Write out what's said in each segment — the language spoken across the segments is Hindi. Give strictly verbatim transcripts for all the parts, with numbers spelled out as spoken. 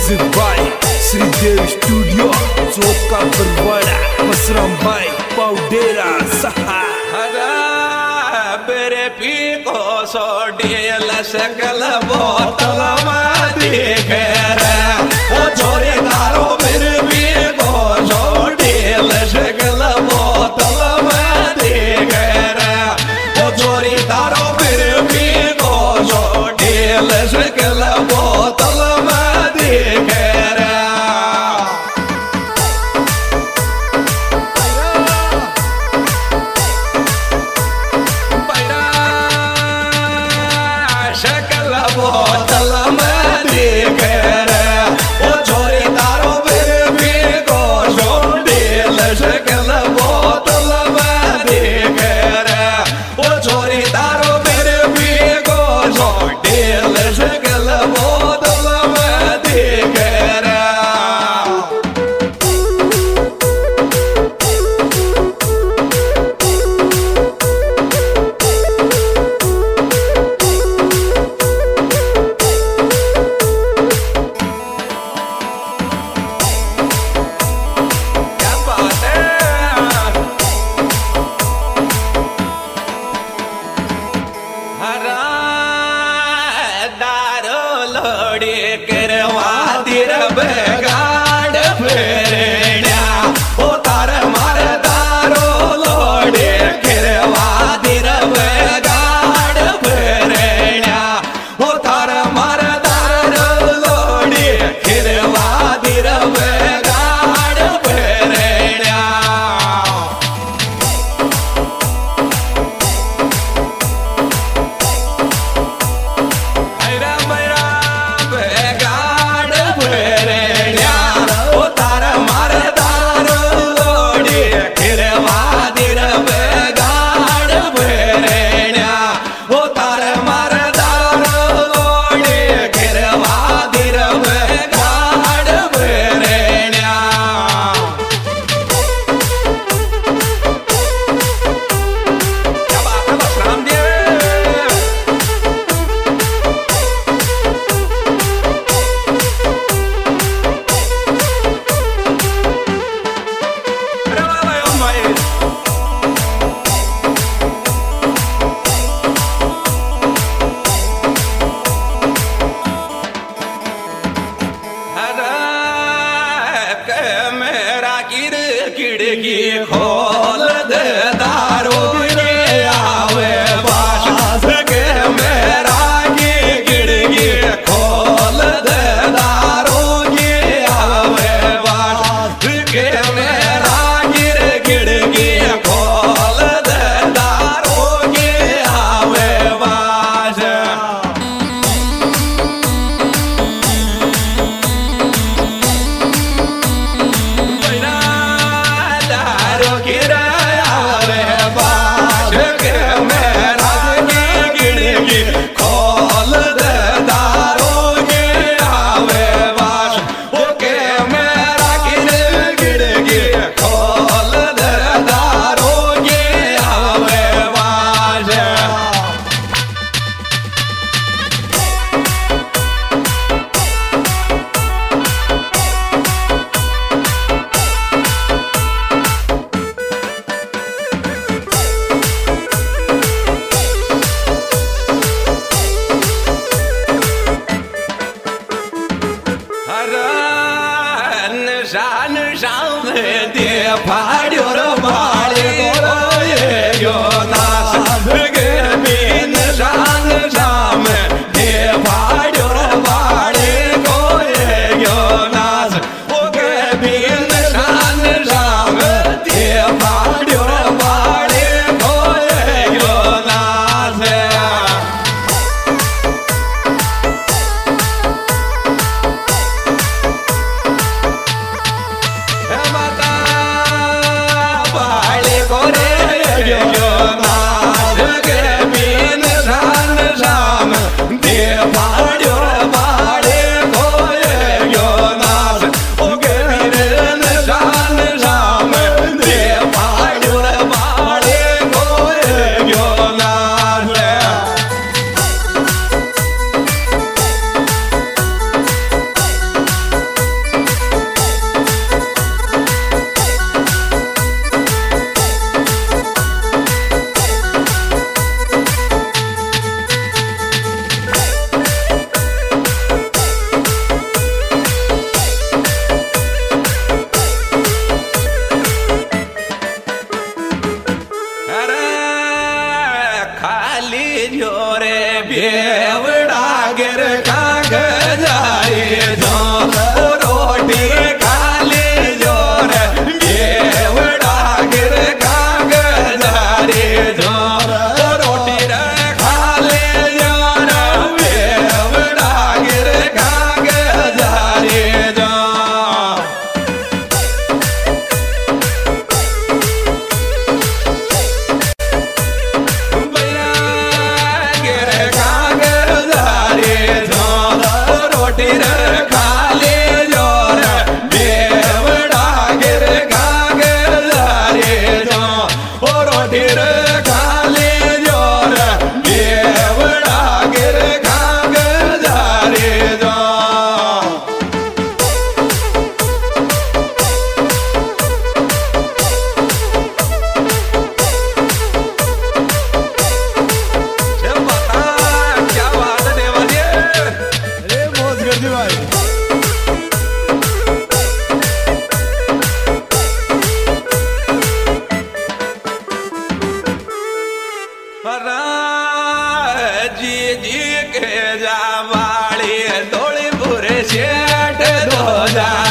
म्यूजिक बाय श्रीदेव स्टूडियो चौक का बरवाड़ा बसराम भाई पाउडेरा सहा बेरे पी को सोडियल सकल बोतल दिखे ओ छोरे दारो मेरे पी को सोडियल सकल बोतल दिखे ओ छोरे दारो मेरे पी को सोडियल सकल बोतल दिखे बोतल में दिखे ओ छोरी दारो मेरे भी को सोडियल सकल बोतल में दिखे ओ छोरी दारो मेरे भी को सोडियल सकल बोतल में दिखे गाड़ फेरण्या ओ तार मार दारो लोडे गिरवा दिर गाड़ फेरण्या ओ तार मार दारो लोडे गिरवा दिर गाड़ फेरण्या खिड़की खोल दे दारो के आवे बास के मेरा की खिड़की खोल दे दारो के आवे बास के मेरा गिर खिड़की खोल दे दारो के आवे बास खोल दे दारो के आवे बास ओके मेरा गिर गिड़गी खोल दे दारो के आवे बास शान शाम दे फाड़ो मारे गोरे यो नास गे बीन शान शाम दे फाड़ो मारे गोरे यो नास ओ गे बीन शान शाम दे फाड़ो मारे गोरे यो नास बता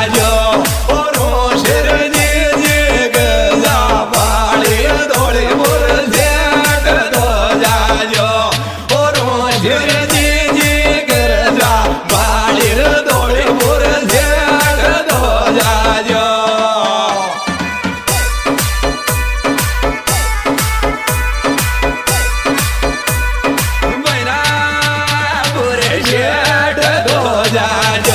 जायो और शेर जी जी गजा बाड़ी दौड़े बोर सेठ दो जायो और शेर जी जी गजा बाड़ी दौड़े बोर सेठ दो जायो मैना बुरे शेठ दो जायो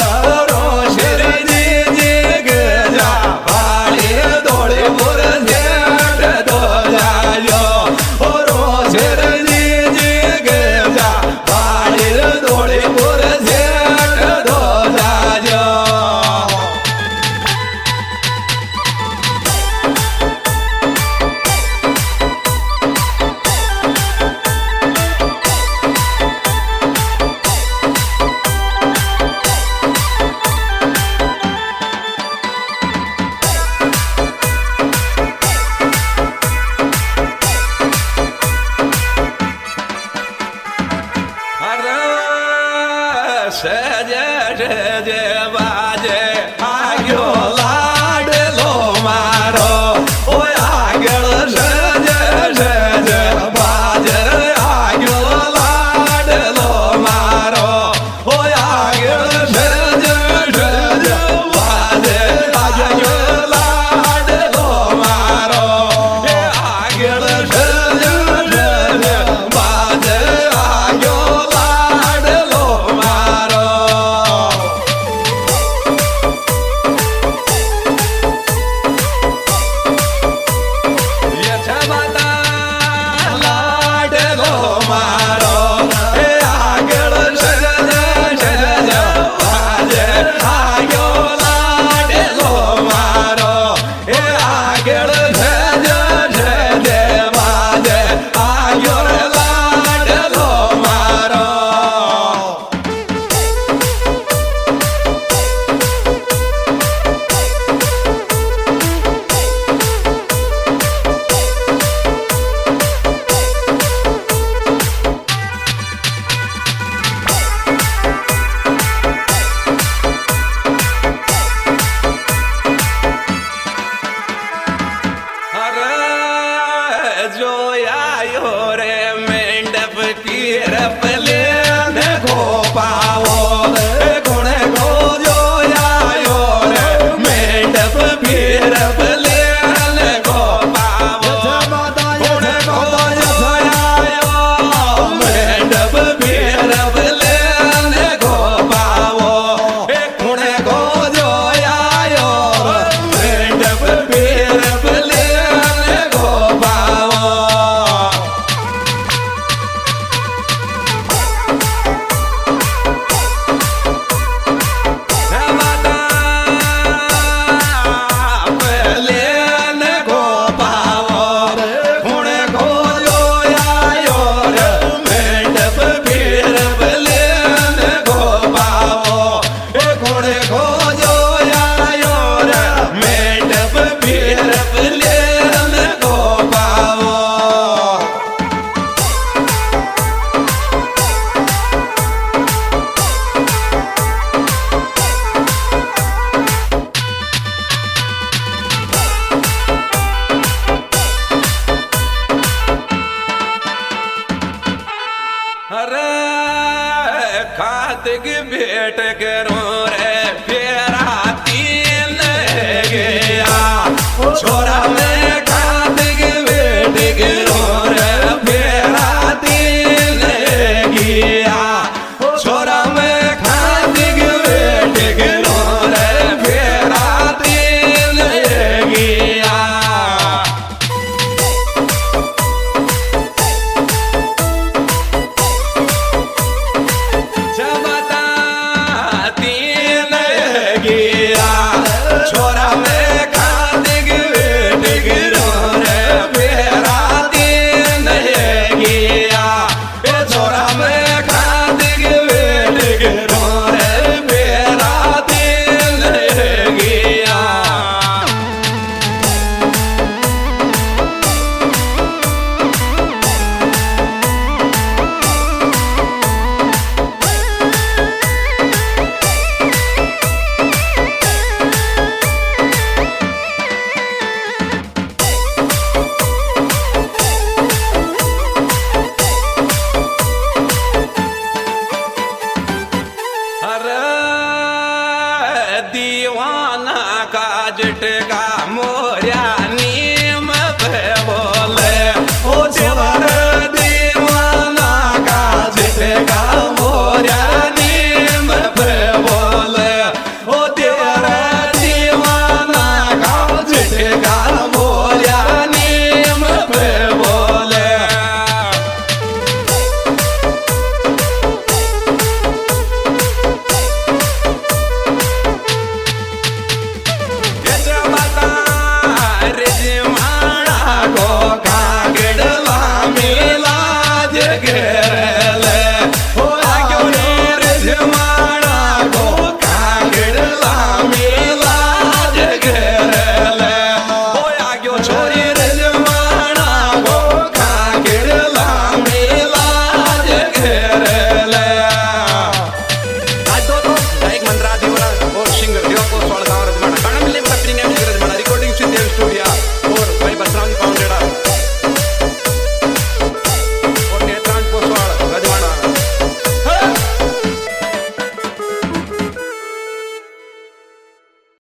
सजे सजे बाजे आग्यो लाडलो मारो ओ आगळ सजे सजे बाजे आग्यो लाडलो मारो ओ आगळ सजे सजे बाजे आग्यो लाडलो मारो ए आगळ सजे सजे बाजे आग्यो लाडलो मारो जो आयो रे मेंढप की रपले को पाओ गुण को जो आयो रे मेंढप की रपले को पाओ गुण को जो आयो मेंढप की रपले को पाओ गुण को जो आयो मेंढप की रपले को पाओ खातिक भेंट करूं रे फेरा तीन गया छोरा में खातिक भेंट करूं रे फेरा तीन गया छोरा में खातिक भेंट करूं रे फेरा तीन गया दीवाना का जिटका